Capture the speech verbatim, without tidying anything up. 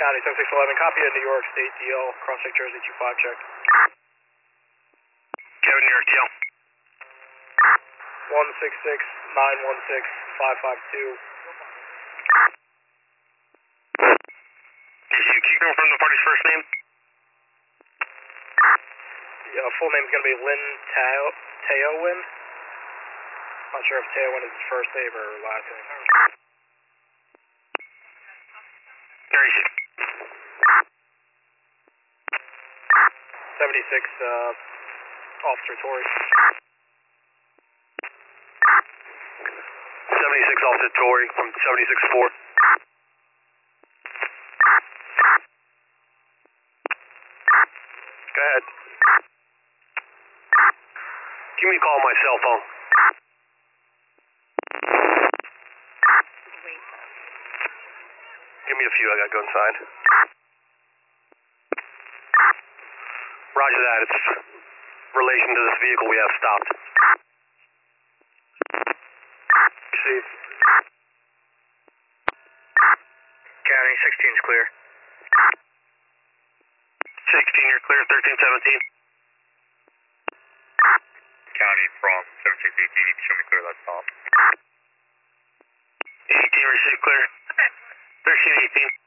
County seven six eleven, copy of New York State D L, cross-check Jersey two five check. Kevin, New York D L. one six six nine one six five five two. Can you confirm the party's first name? Yeah, full name's going to be Lynn Teo, Teowin. Not sure if Teowin is his first name or last name. thirty-six. seventy-six, uh, Officer Torrey. seventy-six Officer Torrey from seventy-six four. Go ahead. Give me a call on my cell phone. Give me a few, I gotta go inside. Roger that, it's relation to this vehicle we have stopped. Proceed. County sixteen is clear. sixteen, you're clear, thirteen seventeen. County from seventeen eighteen, show me clear that stop. eighteen, received clear. thirteen eighteen.